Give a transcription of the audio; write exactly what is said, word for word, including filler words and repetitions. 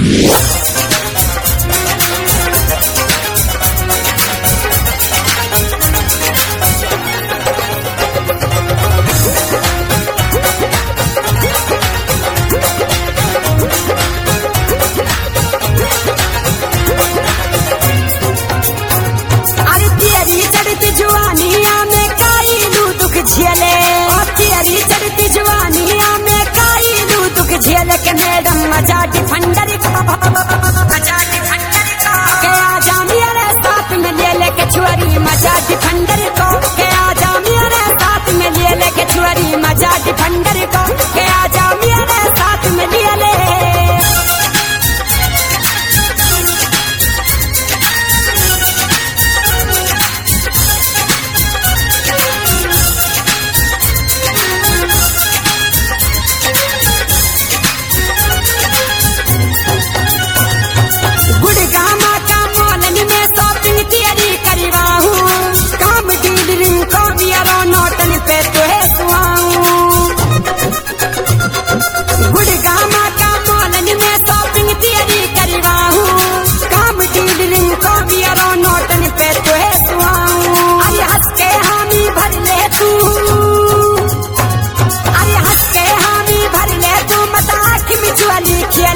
झेले और तेरी चढ़ती जवानिया में काई लू दुख झेले के मैडम मजा डिफेंडर का मजा डिफेंडर का के आजा मेरे साथ में ले ले के छुरी मजा डिफेंडर को के आजा मेरे साथ में ले ले के छुरी मजा डिफेंडर को के आजा मेरे साथ में ले ले गुड़गामा का मॉलन में शॉपिंग तेरी करवाऊं काम डीलरिंग को बियरो नोटन पे तो है सुहाऊं अरे हंस के हामी भर ले तू अरे हंस के हामी भर ले तू मजाक में जुआली